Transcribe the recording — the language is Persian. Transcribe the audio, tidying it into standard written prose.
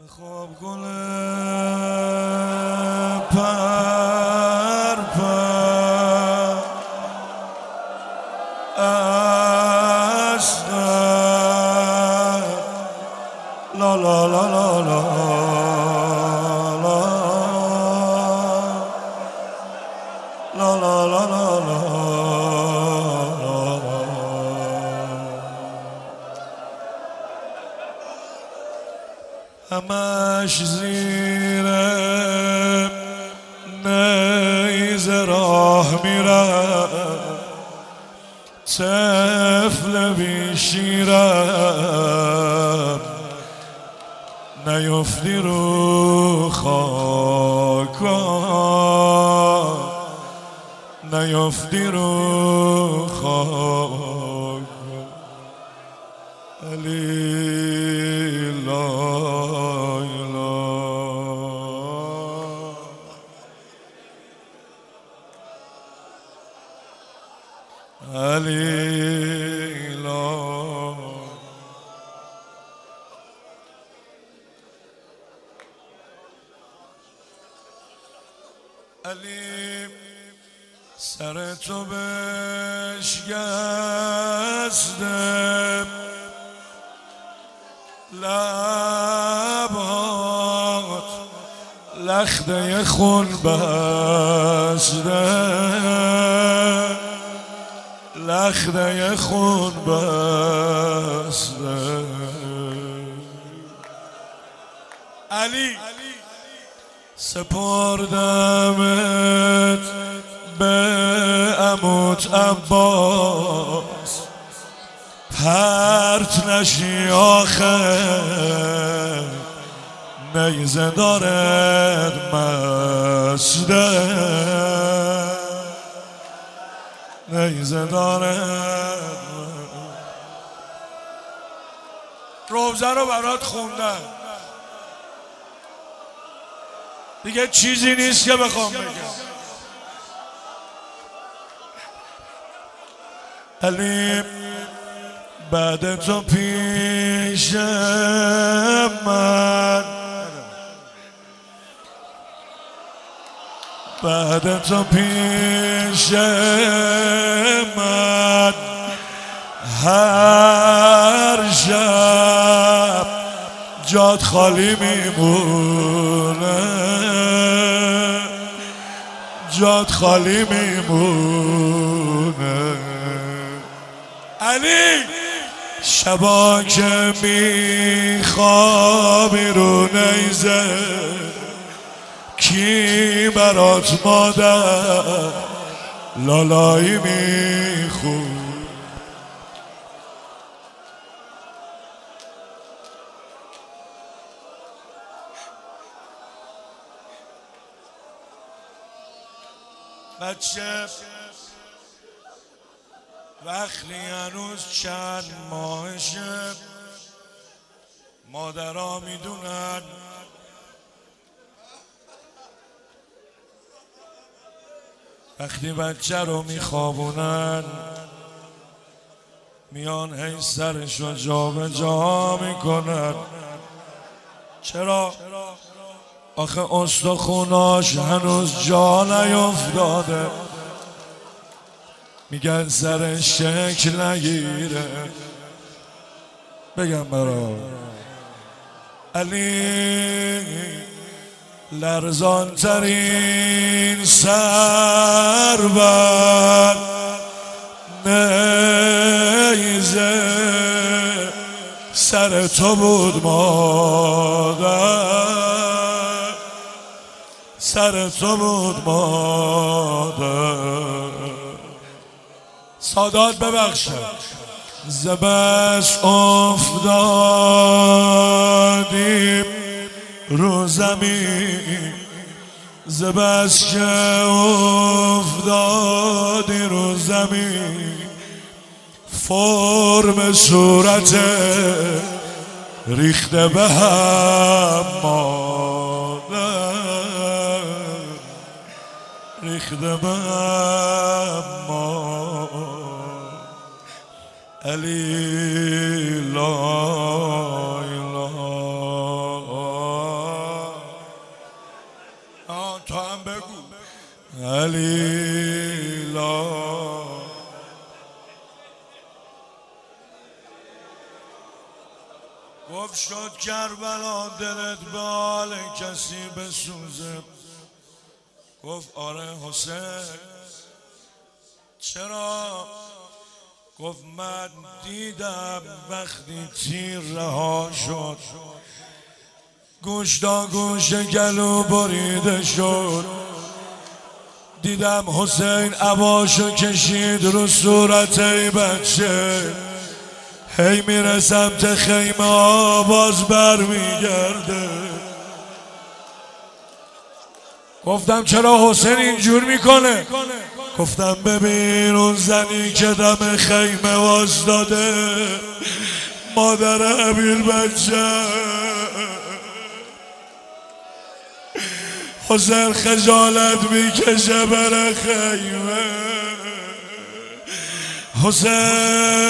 خواب گل پر پر عشق لا لا لا لا لا لا لا لا لا لا همش زیر نیزه راه میرم طفل بی شیرم نیفتی رو خاکا نیفتی رو خاکا علی علی لا علی سر تو بشکسته لبات لخته خون بسته لخته خون بسته علی سپردمت به عموت عباس پرت نشی آخه نیزه دارد مسته نیزه دارد روزه رو برات خوندم دیگه چیزی نیست که بخوام بگم علی بعد تو پیش من بعد تو پیش من هر شب جات خالی میمونه جات خالی میمونه علی شبا که میخوابی رو نیزه کی برات مادر لالایی میخون بچه وقتی هنوز چند ماهشه مادرها میدونن وقتی بچه رو میخوابونن میان هی سرشو جا به جا میکنن چرا؟ آخه استخوناش هنوز جا نیفتاده میگن سرش شکل نگیره بگم برا علی لرزان ترین سر بر نیزه سر تو بود مادر سر تو بود مادر سادات ببخشد زبش افتادیم رو زمین زبش که افتادی رو زمین فرم صورت ریخته به هم مادر ریخته به هم علی لا اله خلیلا. گفت شد کربلا دلت به حال کسی بسوزه. گفت آره حسین. چرا؟ گفت من دیدم وقتی تیر رها شد گوش تا گوش گلو بریده شد، دیدم حسین عباشو کشید رو صورت ای بچه، هی میره سمت خیمه باز بر میگرده. گفتم چرا حسین اینجور میکنه؟ گفتم ببین اون زنی که دم خیمه واسداده مادر امیر بچه. حسین خجالت میکشه بره خیمه. حسین